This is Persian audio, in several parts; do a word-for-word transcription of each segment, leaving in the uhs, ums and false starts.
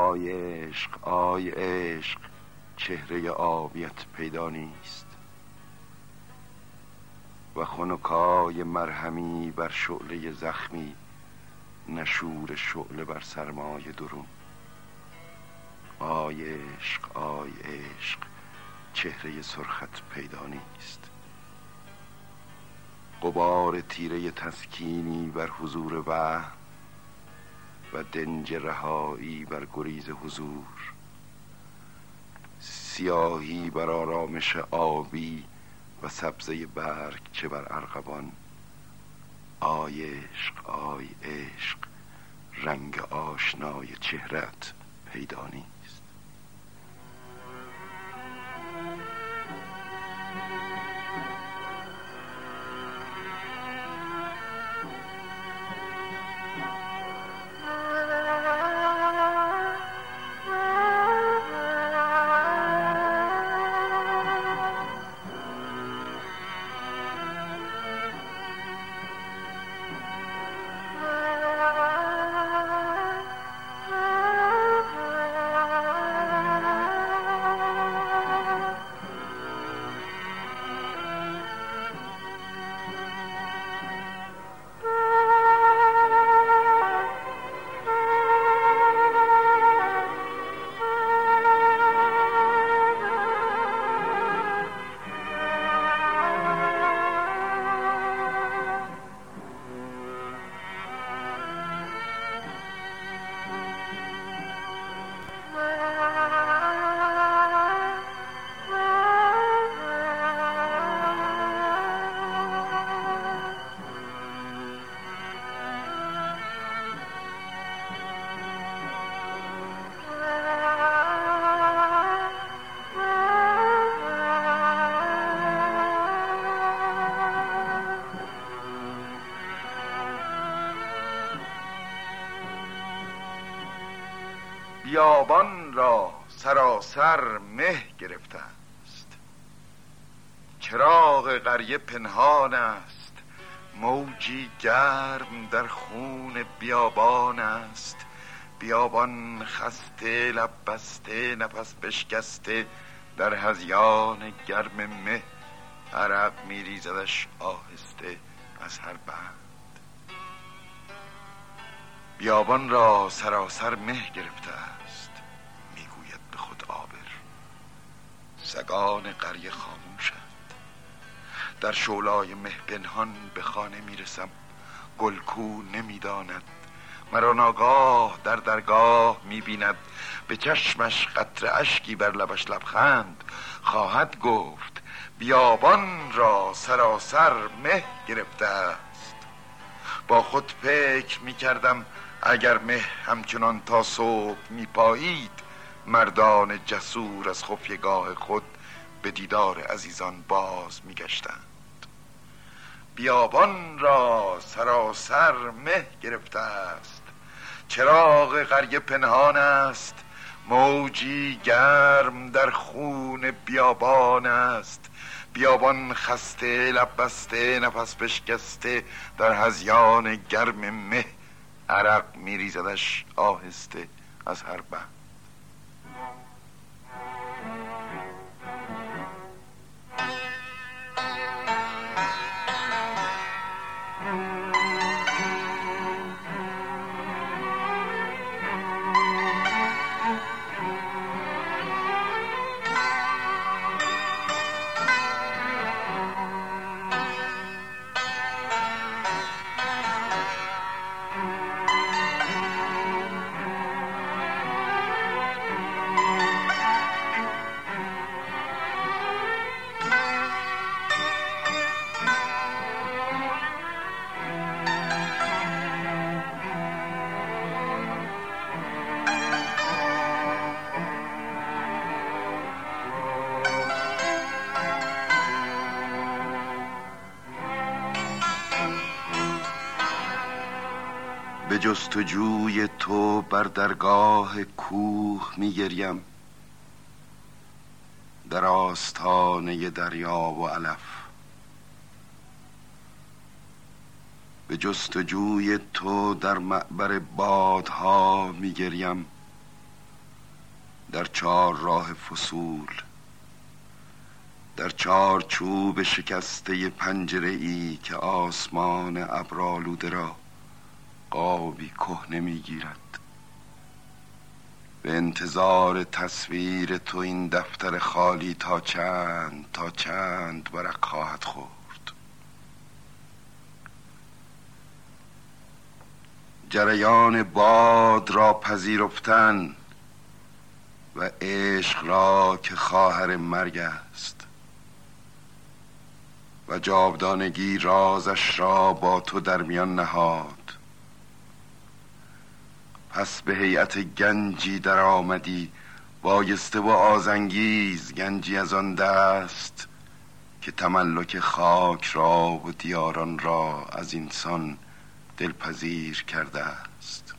آی عشق آی عشق چهره آبیت پیدا نیست و خنکای مرهمی بر شعله زخمی، نشور شعله بر سرمای درون. آی عشق آی عشق چهره سرخت پیدا نیست. غبار تیره تسکینی بر حضور وهم و دنج رهایی بر گریز حضور، سیاهی بر آرامش آبی و سبزه برگ چه بر ارغوان. آی عشق آی عشق رنگ آشنای چهرت پیدا نیست. بیابان را سراسر مه گرفته است، چراغ قریه پنهان است، موجی گرم در خون بیابان است. بیابان خسته لب بسته نفس بشکسته در هذیان گرم مه، عرق میریزدش آهسته از هر بند. بیابان را سراسر مه گرفته است، میگوید به خود عابر. سگان قریه خاموشند، در شعلای مه پنهان به خانه میرسم. گلکو نمیداند، مرا ناگاه در درگاه میبیند. به چشمش قطره اشکی بر لبش لبخند خواهد گفت بیابان را سراسر مه گرفته است. با خود فکر میکردم اگر مه همچنان تا صبح میپایید، مردان جسور از خفیگاه خود به دیدار عزیزان باز میگشتند. بیابان را سراسر مه گرفته است، چراغ قریه پنهان است، موجی گرم در خون بیابان است. بیابان خسته لب بسته نفس بشکسته در هذیان گرم مه، عرق میریزدش آهسته از هر بند. به جستجوی تو بر درگاه کوه میگریم، در آستانه دریا و علف. به جستجوی تو در معبر بادها میگریم، در چار راه فصول، در چار چوب شکسته پنجره ای که آسمان ابرآلوده را قابی کهنه میگیرد. به انتظار تصویر تو این دفتر خالی تا چند تا چند ورق خواهد خورد. جریان باد را پذیرفتن و عشق را که خواهر مرگ است و جاودانگی رازش را با تو در میان نهاد. پس به هیئت گنجی در آمدی، بایسته و آزانگیز، گنجی از آن دست که تملک خاک را و دیاران را از انسان دلپذیر کرده است.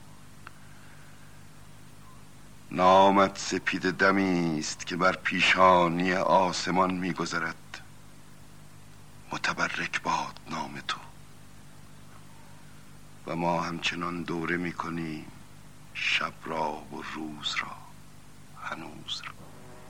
نامت سپید دمی است که بر پیشانی آسمان می‌گذرد. متبرک باد نام تو و ما همچنان دوره می‌کنیم شب را و روز را، هنوز را.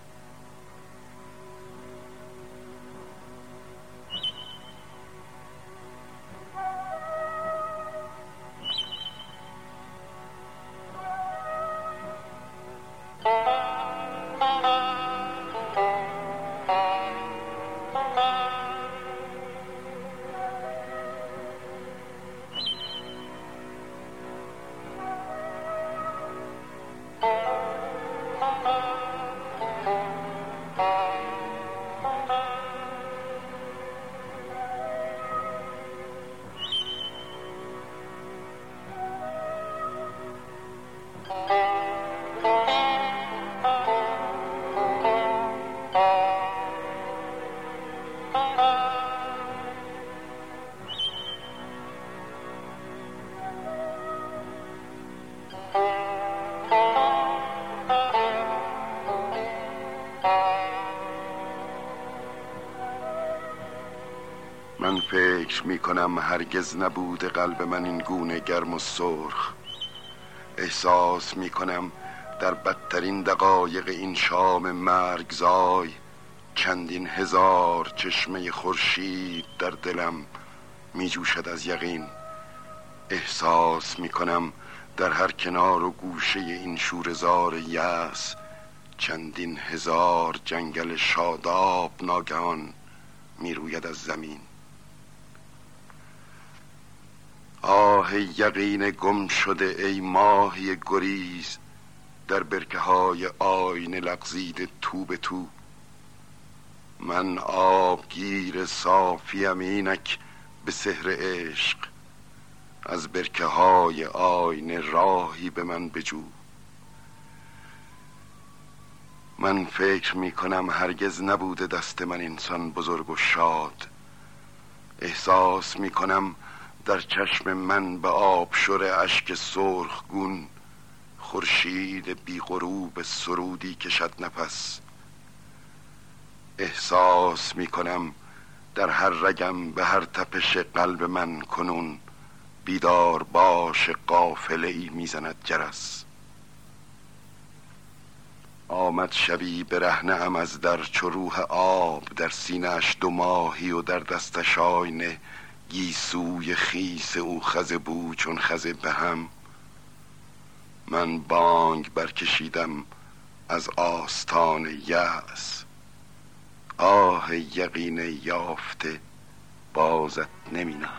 من فکر می کنم هرگز نبوده قلب من این گونه گرم و سرخ. احساس می کنم در بدترین دقایق این شام مرگزای چندین هزار چشمه خورشید در دلم می جوشد از یقین. احساس می کنم در هر کنار و گوشه این شوره‌زار یأس چندین هزار جنگل شاداب ناگهان می روید از زمین. آه یقین گم شده ای ماهی گریز در برکه های آینه لغزیده تو به تو. من آبگیر صافیم اینک به سحر عشق، از برکه های آینه راهی به من بجو. من فکر می کنم هرگز نبوده دست من انسان بزرگ و شاد. احساس می کنم در چشم من به آبشور اشک سرخگون خورشید بی غروب سرودی کشد نفس. احساس می کنم در هر رگم به هر تپش قلب من کنون بیدار باش قافله ای می زند جرس. آمد شبی برهنه ام از در چو روح آب، در سینه‌اش دو ماهی و در دستش آینه. گیسوی خیس او خزه بود چون خزه به هم. من بانگ برکشیدم از آستان یأس. آه یقین یافته بازت نمینم.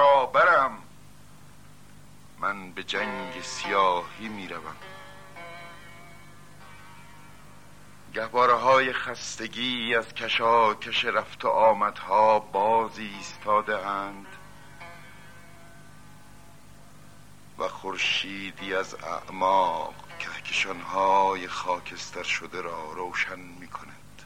برابرم، من به جنگ سیاهی می روم. گهواره های خستگی از کشاکش رفت و آمدها باز ایستاده اند و خورشیدی از اعماق کهکشان‌های خاکستر شده را روشن می کند.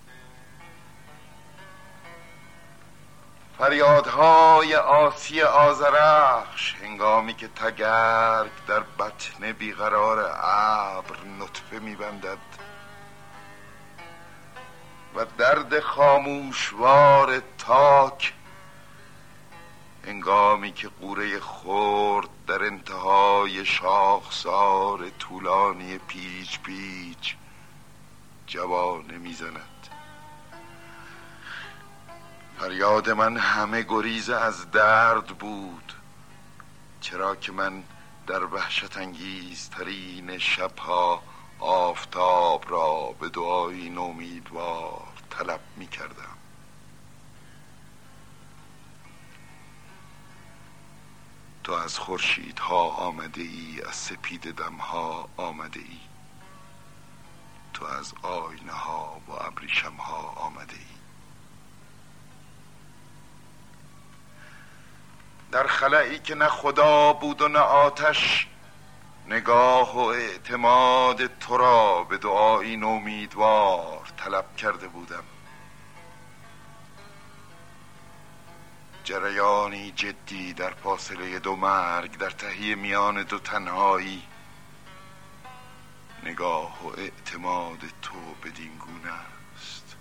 فریادهای آسی آذرخش هنگامی که تگرگ در بطن بیقرار ابر نطفه می بندد و درد خاموشوار تاک هنگامی که قوره خرد در انتهای شاخسار طولانی پیچ پیچ جوانه میزند. فریاد من همه گریز از درد بود، چرا که من در وحشت انگیزترین شبها آفتاب را به دعایی نومیدوار طلب می کردم. تو از خورشیدها آمده ای، از سپید دمها آمده ای، تو از آینه ها و ابریشم ها آمده ای. در خلایی که نه خدا بود و نه آتش، نگاه و اعتماد تو را به دعایی نومیدوار طلب کرده بودم. جریانی جدی در فاصله دو مرگ، در تهی میان دو تنهایی، نگاه و اعتماد تو بدین گونه است.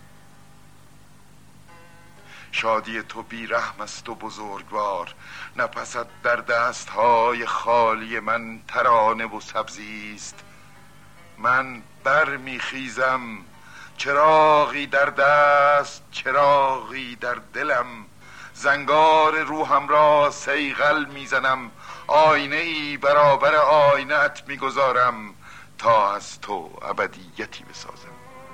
شادی تو بی رحم است و بزرگوار، نفست در دستهای خالی من ترانه و سبزی است. من بر می خیزم، چراغی در دست، چراغی در دلم، زنگار روحم را صیقل میزنم، آینه ای برابر آینه ات میگذارم تا از تو ابدیتی بسازم.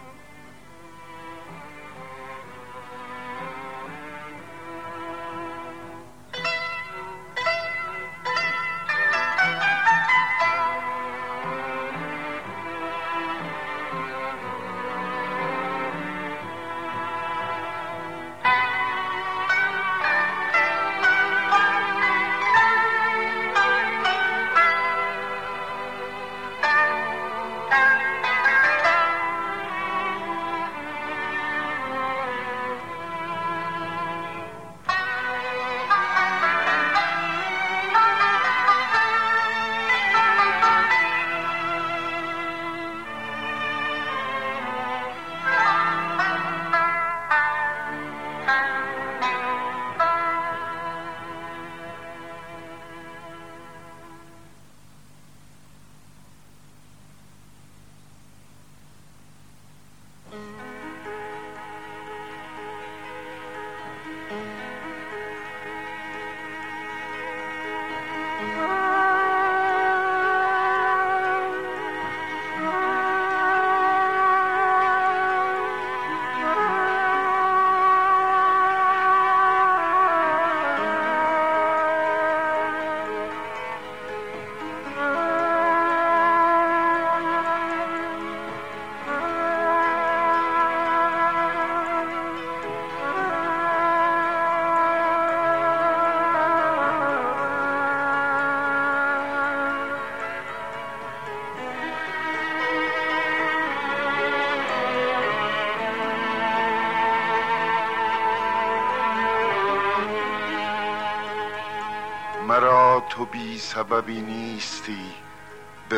مرا تو بی سببی نیستی، به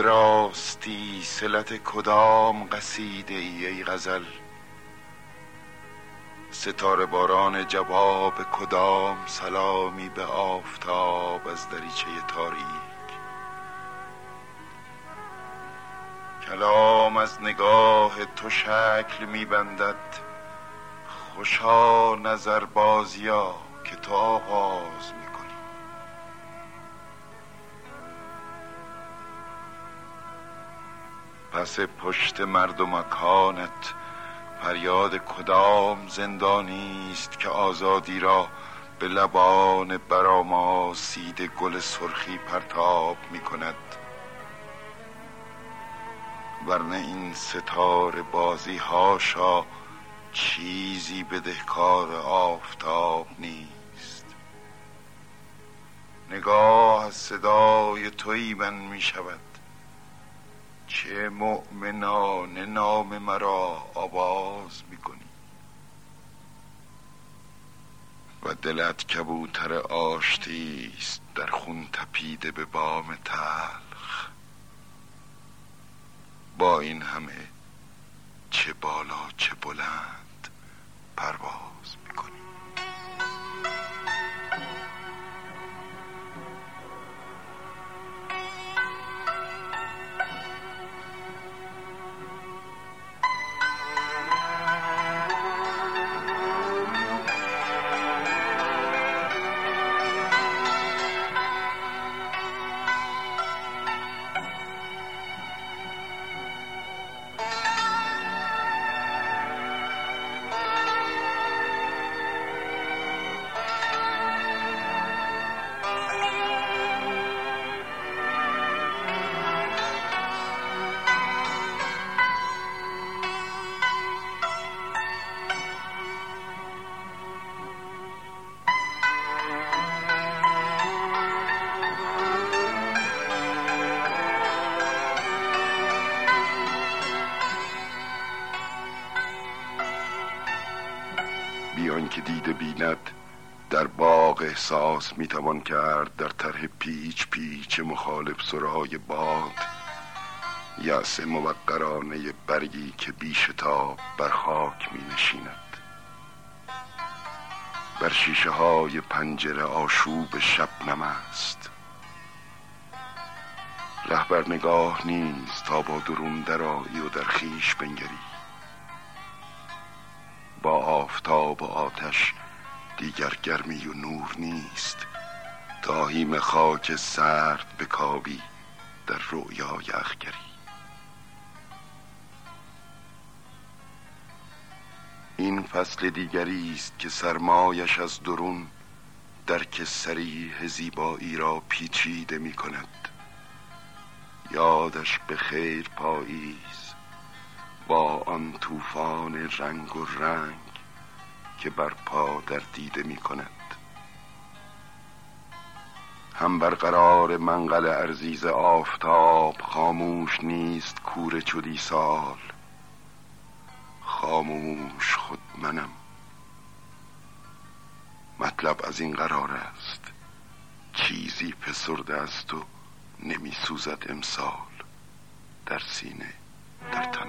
راستی صلت کدام قصیده ای ای غزل؟ ستاره باران جواب کدام سلامی به آفتاب از دریچه تاریک؟ کلام از نگاه تو شکل می‌بندد، خوشا نظر بازیا که تو آغاز می‌کنی. پس پشت مرد و مکانت فریاد کدام زندانی است که آزادی را به لبان برآماسیده گل سرخی پرتاب می کند، ورنه این ستاره بازی هاشا چیزی بدهکار آفتاب نیست. نگاه از صدای تویی من می شود، چه مؤمنانه نام مرا آواز می کنی و دلت کبوتر آشتی است در خون تپیده به بام تلخ. با این همه چه بالا چه بلند پرواز میکنی. بیان که دیده بیند در باغ احساس میتوان کرد در طرح پیچ پیچ مخالف سرای باد یأس موقرانه برگی که بیشتاب بر خاک می نشیند. بر شیشه های پنجره آشوب شبنم است، رهبر نگاه نیست تا با درون درآیی و در خویش بنگری. با آفتاب و آتش دیگر گرمی و نور نیست تا هیم خاک سرد بکاوی در رؤیای اخگری. این فصل دیگری است که سرمایش از درون درک صریح زیبایی را پیچیده می کند. یادش به خیر پاییز با آن طوفان رنگ و رنگ که بر پا در دیده می کند. هم برقرار منقل ارزیز آفتاب خاموش نیست کوره چدی سال. خاموش خود منم. مطلب از این قرار است چیزی فسرده است و نمی سوزد امسال در سینه در تنم.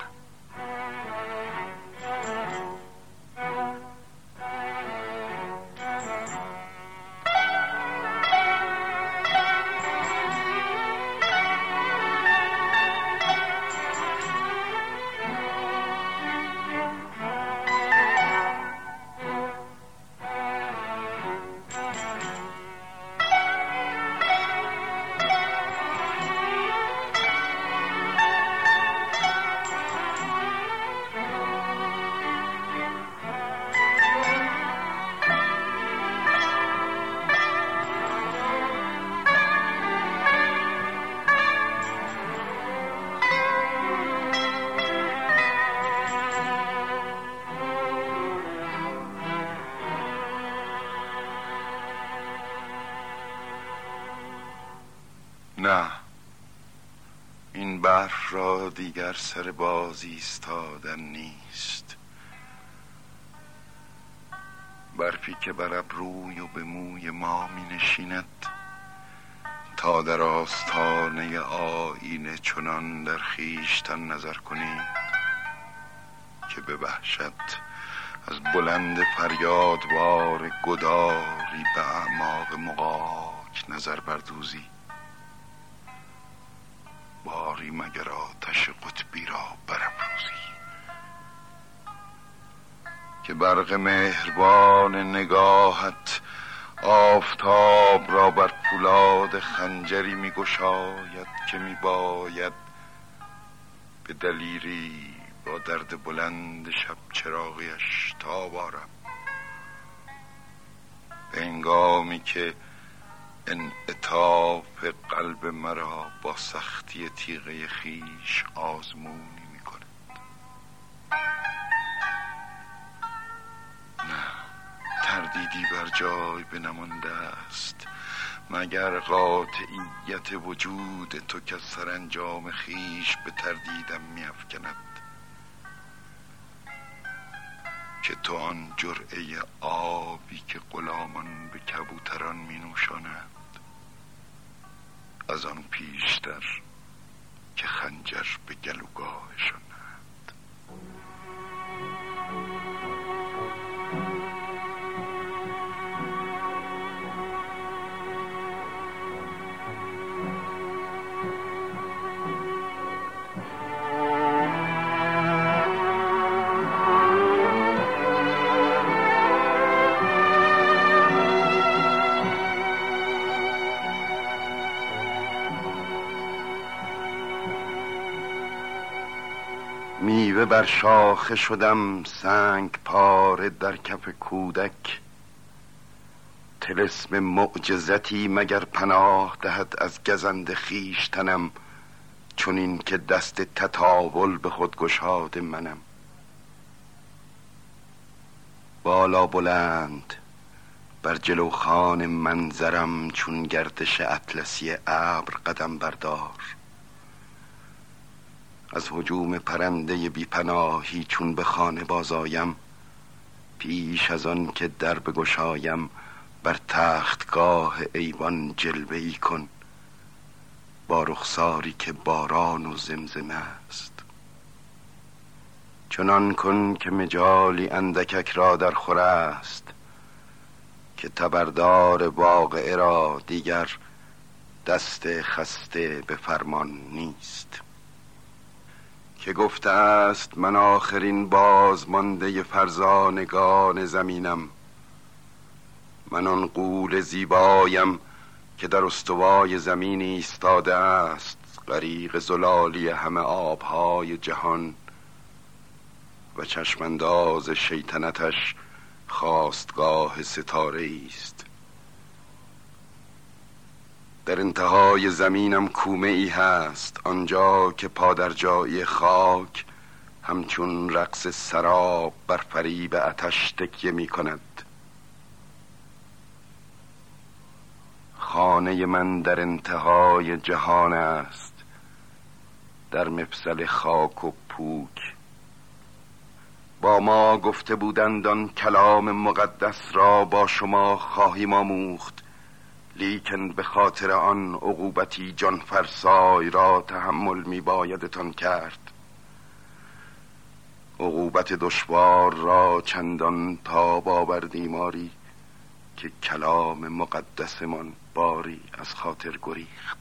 نه، این برف را دیگر سر باز ایستادن نیست. برفی که بر ابروی و به موی ما می نشیند تا در آستانه آینه چنان در خویشتن نظر کنی که به وحشت از بلند فریادوار گداری به اعماق مغاک نظر بردوزی. باری مگر آتش قطبی را برافروزی که برق مهربان نگاهت آفتاب را بر پولاد خنجری می گشاید که می باید به دلیری با درد بلند شب چراغیش تاب آرم. هنگامی که انعطاف قلب مرا با سختی تیغه خیش آزمونی می کند. نه، تردیدی بر جای بنمانده است مگر قاطعیت وجود تو که سرانجام خیش به تردیدم می افکند که تو آن جرعه آبی که غلامان به کبوتران می نوشانند از آن پیشتر که خنجر به گلوگاهشان نهند. میوه بر شاخه شدم سنگ پاره در کف کودک، طلسم معجزتی مگر پناه دهد از گزند خویشتنم، چون این که دست تطاول به خود گشاد منم. بالا بلند بر جلوخان منظرم چون گردش اطلسی ابر قدم بردار، از هجوم پرنده بی پناهی چون به خانه بازایم، پیش از آن که در بگشایم بر تختگاه ایوان جلوه ای کن با رخساری که باران و زمزمه است. چنان کن که مجالی اندکک را در خور است که تبردار واقعه را دیگر دست خسته به فرمان نیست. که گفته است من آخرین بازمانده فرزانگان زمینم، من آن غول زیبایم که در استوای زمین ایستاده است، غریق زلالی همه آبهای جهان و چشمانداز شیطنتش خاستگاه ستاره است. در انتهای زمینم کومه ای هست، آنجا که پادرجایی خاک همچون رقص سراب بر فریب آتش تکیه می کند. خانه من در انتهای جهان است، در مفصل خاک و پوک. با ما گفته بودند آن کلام مقدس را با شما خواهیم آموخت، لیکن به خاطر آن عقوبتی جان فرسای را تحمل می بایدتان کرد. عقوبت دشوار را چندان تاب آوردیم آری که کلام مقدسمان باری از خاطر گریخت.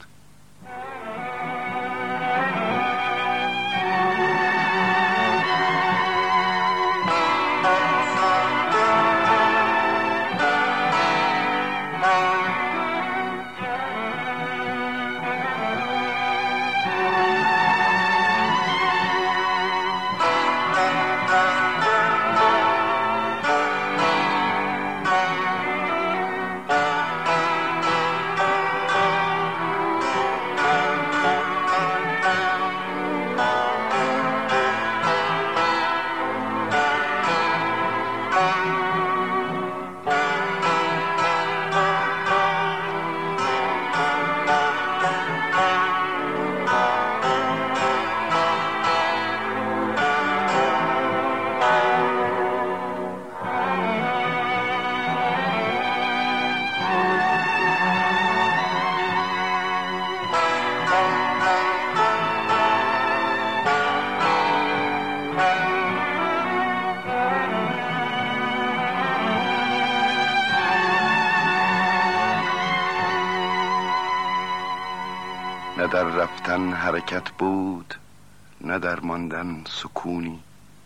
نه در رفتن حرکت بود، نه در ماندن سکونی.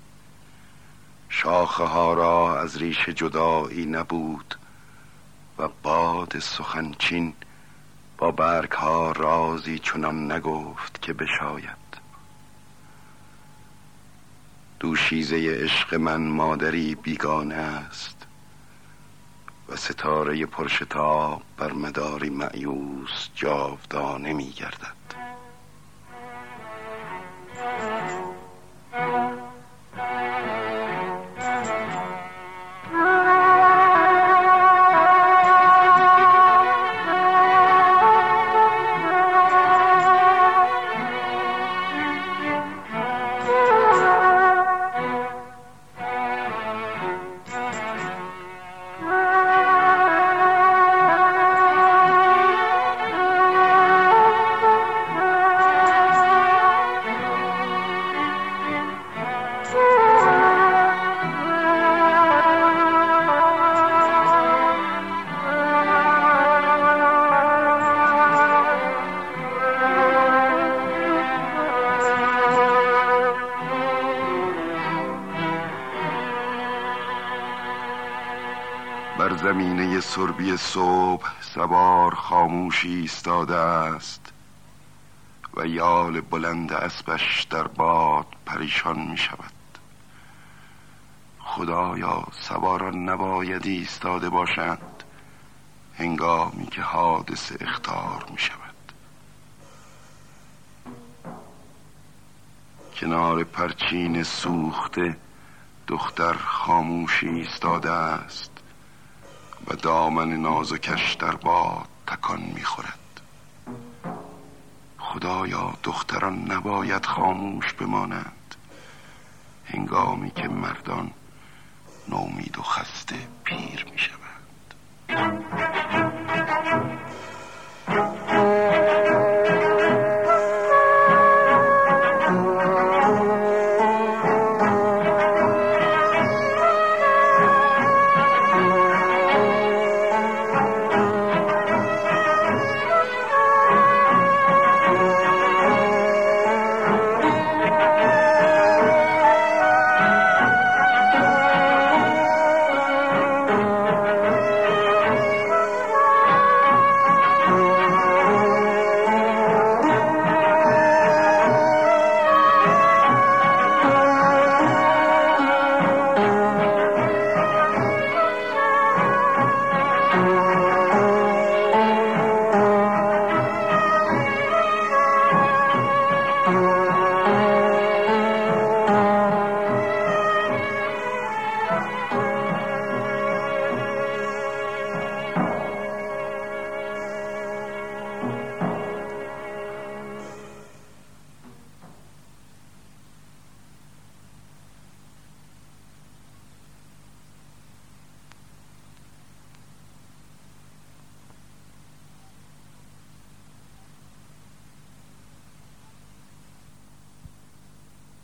شاخه ها را از ریشه جدایی نبود و باد سخنچین با برگ ها رازی چنان نگفت که بشاید. دوشیزه عشق من مادری بیگانه است، و ستاره پرشتاب بر مداری مأیوس جاودانه می گردد. بر زمینه سربی صبح سوار خاموشی ایستاده است و یال بلند اسبش در باد پریشان می شود. خدایا سواران نباید ایستاده باشند هنگامی که حادثه اخطار می شود. کنار پرچین سوخته دختر خاموشی ایستاده است و دامن نازکش در باد تکان می‌خورد. خدایا دختران نباید خاموش بمانند هنگامی که مردان نومید و خسته پیر می‌شوند.